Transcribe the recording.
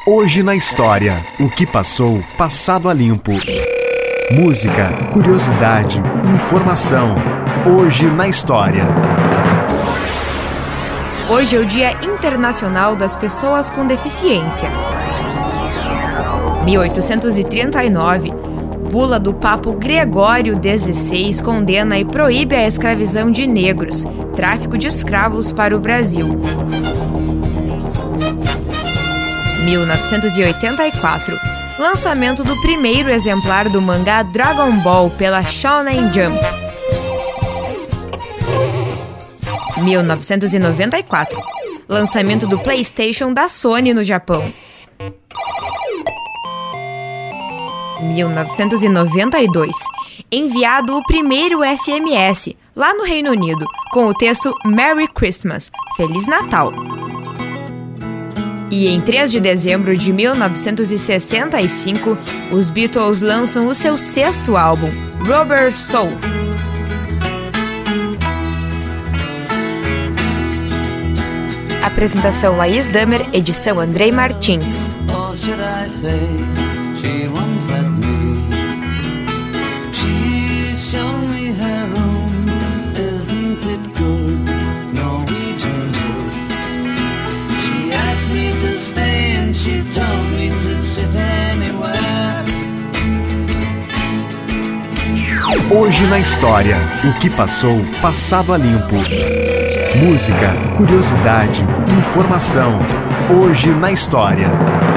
Hoje na história, o que passou, passado a limpo. Música, curiosidade, informação. Hoje na história. Hoje é o Dia Internacional das Pessoas com Deficiência. 1839, bula do Papa Gregório XVI condena e proíbe a escravização de negros, tráfico de escravos para o Brasil. 1984, lançamento do primeiro exemplar do mangá Dragon Ball pela Shonen Jump. 1994, lançamento do PlayStation da Sony no Japão. 1992, enviado o primeiro SMS, lá no Reino Unido, com o texto Merry Christmas, Feliz Natal. E em 3 de dezembro de 1965, os Beatles lançam o seu 6º álbum, Rubber Soul. Apresentação Laís Damer, edição Andrei Martins. She told me to sit anywhere. Hoje na história, o que passou, passado a limpo. Música, curiosidade, informação. Hoje na história.